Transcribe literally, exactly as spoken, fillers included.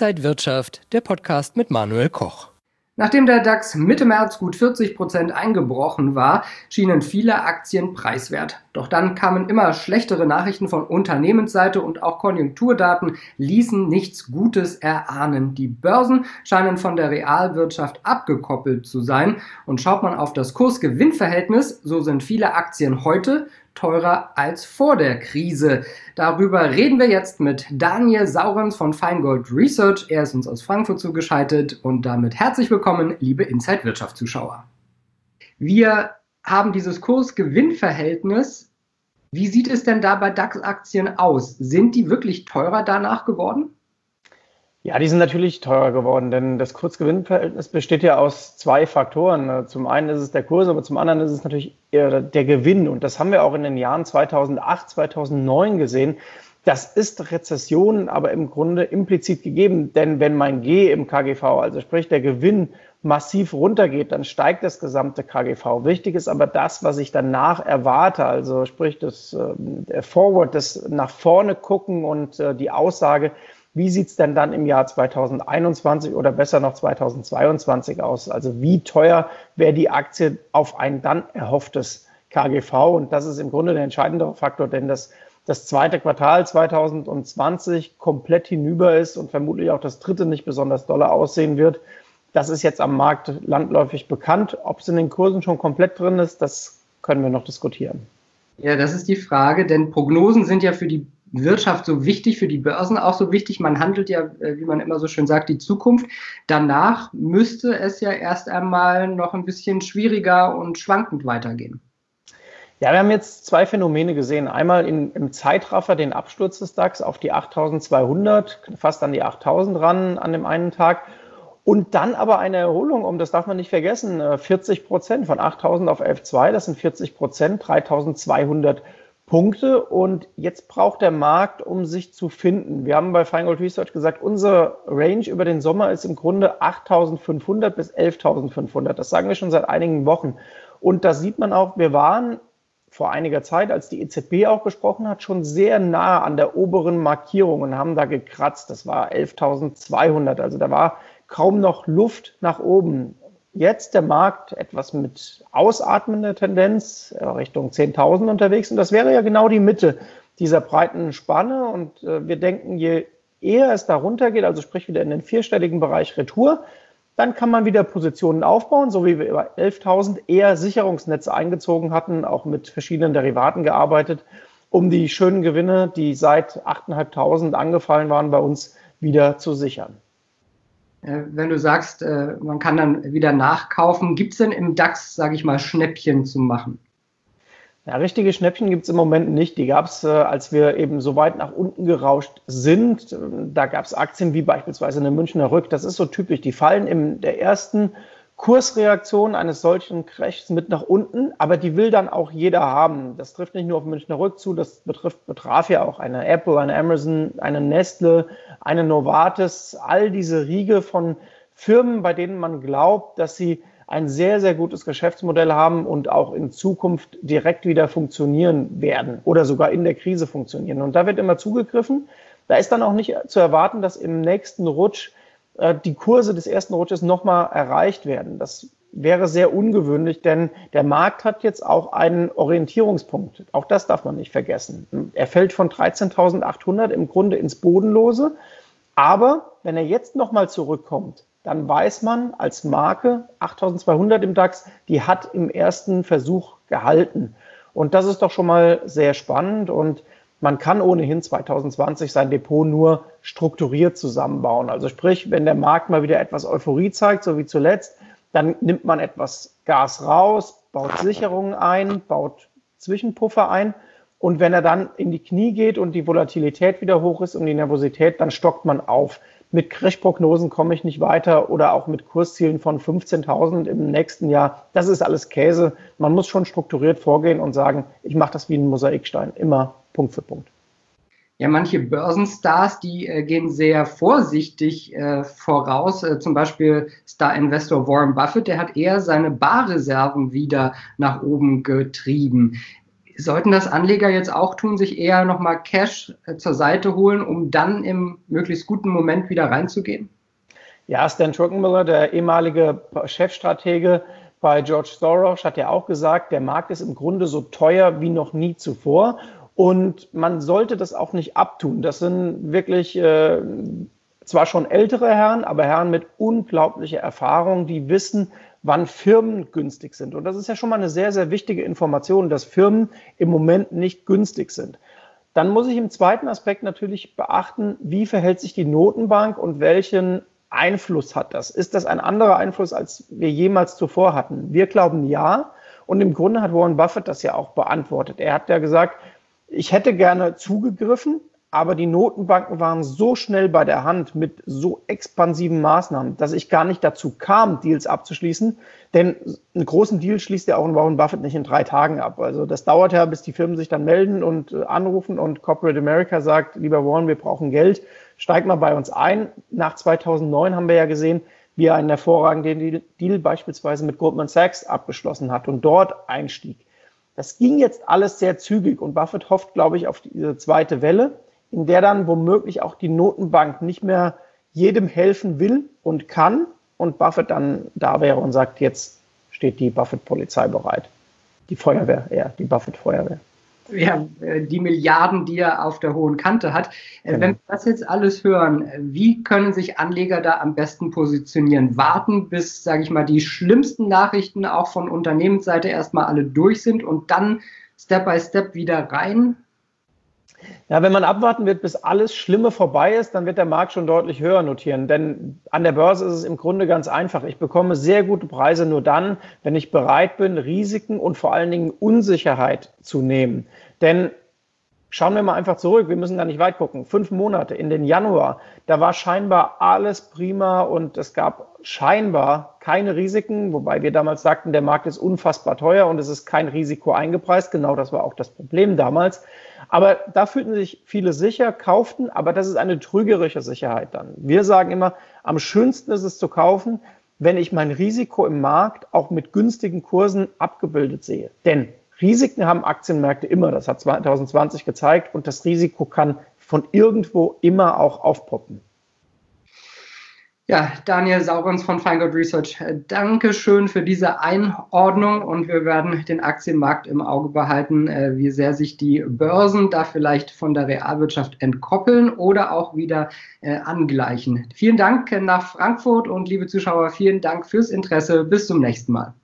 Inside Wirtschaft, der Podcast mit Manuel Koch. Nachdem der DAX Mitte März gut vierzig Prozent eingebrochen war, schienen viele Aktien preiswert. Doch dann kamen immer schlechtere Nachrichten von Unternehmensseite und auch Konjunkturdaten ließen nichts Gutes erahnen. Die Börsen scheinen von der Realwirtschaft abgekoppelt zu sein. Und schaut man auf das Kurs-Gewinn-Verhältnis, so sind viele Aktien heute teurer als vor der Krise. Darüber reden wir jetzt mit Daniel Saurens von Feingold Research. Er ist uns aus Frankfurt zugeschaltet und damit herzlich willkommen, liebe Inside Wirtschaft Zuschauer. Wir haben dieses Kurs-Gewinn-Verhältnis. Wie sieht es denn da bei DAX-Aktien aus? Sind die wirklich teurer danach geworden? Ja, die sind natürlich teurer geworden, denn das Kursgewinnverhältnis besteht ja aus zwei Faktoren. Zum einen ist es der Kurs, aber zum anderen ist es natürlich eher der Gewinn. Und das haben wir auch in den Jahren zweitausendacht, zweitausendneun gesehen. Das ist Rezession, aber im Grunde implizit gegeben. Denn wenn mein G im K G V, also sprich der Gewinn, massiv runtergeht, dann steigt das gesamte K G V. Wichtig ist aber das, was ich danach erwarte, also sprich das äh, Forward, das nach vorne gucken und äh, die Aussage, wie sieht's denn dann im Jahr zweitausendeinundzwanzig oder besser noch zweitausendzweiundzwanzig aus? Also wie teuer wäre die Aktie auf ein dann erhofftes K G V? Und das ist im Grunde der entscheidende Faktor, denn das, das zweite Quartal zweitausendzwanzig komplett hinüber ist und vermutlich auch das dritte nicht besonders dolle aussehen wird. Das ist jetzt am Markt landläufig bekannt. Ob es in den Kursen schon komplett drin ist, das können wir noch diskutieren. Ja, das ist die Frage, denn Prognosen sind ja für die Wirtschaft so wichtig, für die Börsen auch so wichtig. Man handelt ja, wie man immer so schön sagt, die Zukunft. Danach müsste es ja erst einmal noch ein bisschen schwieriger und schwankend weitergehen. Ja, wir haben jetzt zwei Phänomene gesehen. Einmal in, im Zeitraffer den Absturz des DAX auf die achttausendzweihundert, fast an die achttausend ran an dem einen Tag. Und dann aber eine Erholung um, das darf man nicht vergessen, vierzig Prozent von achttausend auf elf Komma zwei, das sind vierzig Prozent, dreitausendzweihundert Punkte. Und jetzt braucht der Markt, um sich zu finden. Wir haben bei Feingold Research gesagt, unsere Range über den Sommer ist im Grunde achttausendfünfhundert bis elftausendfünfhundert. Das sagen wir schon seit einigen Wochen. Und da sieht man auch, wir waren vor einiger Zeit, als die E Z B auch gesprochen hat, schon sehr nah an der oberen Markierung und haben da gekratzt. Das war elftausendzweihundert. Also da war kaum noch Luft nach oben. Jetzt der Markt etwas mit ausatmender Tendenz Richtung zehntausend unterwegs. Und das wäre ja genau die Mitte dieser breiten Spanne. Und äh, wir denken, je eher es da runtergeht, also sprich wieder in den vierstelligen Bereich Retour, dann kann man wieder Positionen aufbauen, so wie wir über elftausend eher Sicherungsnetze eingezogen hatten, auch mit verschiedenen Derivaten gearbeitet, um die schönen Gewinne, die seit achttausendfünfhundert angefallen waren, bei uns wieder zu sichern. Wenn du sagst, man kann dann wieder nachkaufen, gibt es denn im DAX, sage ich mal, Schnäppchen zu machen? Ja, richtige Schnäppchen gibt es im Moment nicht. Die gab es, als wir eben so weit nach unten gerauscht sind. Da gab es Aktien wie beispielsweise eine Münchner Rück. Das ist so typisch. Die fallen in der ersten Kursreaktion eines solchen Crashs mit nach unten, aber die will dann auch jeder haben. Das trifft nicht nur auf Münchner Rück zu, das betrifft, betraf ja auch eine Apple, eine Amazon, eine Nestle, eine Novartis, all diese Riege von Firmen, bei denen man glaubt, dass sie ein sehr, sehr gutes Geschäftsmodell haben und auch in Zukunft direkt wieder funktionieren werden oder sogar in der Krise funktionieren. Und da wird immer zugegriffen. Da ist dann auch nicht zu erwarten, dass im nächsten Rutsch die Kurse des ersten Rutsches nochmal erreicht werden. Das wäre sehr ungewöhnlich, denn der Markt hat jetzt auch einen Orientierungspunkt. Auch das darf man nicht vergessen. Er fällt von dreizehntausendachthundert im Grunde ins Bodenlose. Aber wenn er jetzt nochmal zurückkommt, dann weiß man als Marke achttausendzweihundert im DAX, die hat im ersten Versuch gehalten. Und das ist doch schon mal sehr spannend und man kann ohnehin zweitausendzwanzig sein Depot nur strukturiert zusammenbauen. Also sprich, wenn der Markt mal wieder etwas Euphorie zeigt, so wie zuletzt, dann nimmt man etwas Gas raus, baut Sicherungen ein, baut Zwischenpuffer ein. Und wenn er dann in die Knie geht und die Volatilität wieder hoch ist und die Nervosität, dann stockt man auf. Mit Crash-Prognosen komme ich nicht weiter oder auch mit Kurszielen von fünfzehntausend im nächsten Jahr. Das ist alles Käse. Man muss schon strukturiert vorgehen und sagen, ich mache das wie ein Mosaikstein, immer Punkt für Punkt. Ja, manche Börsenstars, die äh, gehen sehr vorsichtig äh, voraus. Äh, zum Beispiel Star-Investor Warren Buffett, der hat eher seine Barreserven wieder nach oben getrieben. Sollten das Anleger jetzt auch tun, sich eher nochmal Cash zur Seite holen, um dann im möglichst guten Moment wieder reinzugehen? Ja, Stan Druckenmiller, der ehemalige Chefstratege bei George Soros, hat ja auch gesagt, der Markt ist im Grunde so teuer wie noch nie zuvor. Und man sollte das auch nicht abtun. Das sind wirklich äh, zwar schon ältere Herren, aber Herren mit unglaublicher Erfahrung, die wissen, wann Firmen günstig sind. Und das ist ja schon mal eine sehr, sehr wichtige Information, dass Firmen im Moment nicht günstig sind. Dann muss ich im zweiten Aspekt natürlich beachten, wie verhält sich die Notenbank und welchen Einfluss hat das? Ist das ein anderer Einfluss, als wir jemals zuvor hatten? Wir glauben ja. Und im Grunde hat Warren Buffett das ja auch beantwortet. Er hat ja gesagt, ich hätte gerne zugegriffen, aber die Notenbanken waren so schnell bei der Hand mit so expansiven Maßnahmen, dass ich gar nicht dazu kam, Deals abzuschließen. Denn einen großen Deal schließt ja auch ein Warren Buffett nicht in drei Tagen ab. Also das dauert ja, bis die Firmen sich dann melden und äh, anrufen und Corporate America sagt, lieber Warren, wir brauchen Geld, steig mal bei uns ein. Nach zweitausendneun haben wir ja gesehen, wie er einen hervorragenden Deal beispielsweise mit Goldman Sachs abgeschlossen hat und dort einstieg. Das ging jetzt alles sehr zügig und Buffett hofft, glaube ich, auf diese zweite Welle, in der dann womöglich auch die Notenbank nicht mehr jedem helfen will und kann und Buffett dann da wäre und sagt, jetzt steht die Buffett-Polizei bereit. Die Feuerwehr, eher, die Buffett-Feuerwehr. Ja, die Milliarden, die er auf der hohen Kante hat. Genau. Wenn wir das jetzt alles hören, wie können sich Anleger da am besten positionieren? Warten, bis, sage ich mal, die schlimmsten Nachrichten auch von Unternehmensseite erstmal alle durch sind und dann Step by Step wieder rein? Ja, wenn man abwarten wird, bis alles Schlimme vorbei ist, dann wird der Markt schon deutlich höher notieren. Denn an der Börse ist es im Grunde ganz einfach. Ich bekomme sehr gute Preise nur dann, wenn ich bereit bin, Risiken und vor allen Dingen Unsicherheit zu nehmen. Denn schauen wir mal einfach zurück, wir müssen da nicht weit gucken. Fünf Monate in den Januar, da war scheinbar alles prima und es gab scheinbar keine Risiken, wobei wir damals sagten, der Markt ist unfassbar teuer und es ist kein Risiko eingepreist. Genau das war auch das Problem damals. Aber da fühlten sich viele sicher, kauften, aber das ist eine trügerische Sicherheit dann. Wir sagen immer, am schönsten ist es zu kaufen, wenn ich mein Risiko im Markt auch mit günstigen Kursen abgebildet sehe. Denn Risiken haben Aktienmärkte immer, das hat zwanzig zwanzig gezeigt und das Risiko kann von irgendwo immer auch aufpoppen. Ja, Daniel Saurens von Feingold Research, danke schön für diese Einordnung und wir werden den Aktienmarkt im Auge behalten, wie sehr sich die Börsen da vielleicht von der Realwirtschaft entkoppeln oder auch wieder äh, angleichen. Vielen Dank nach Frankfurt und liebe Zuschauer, vielen Dank fürs Interesse. Bis zum nächsten Mal.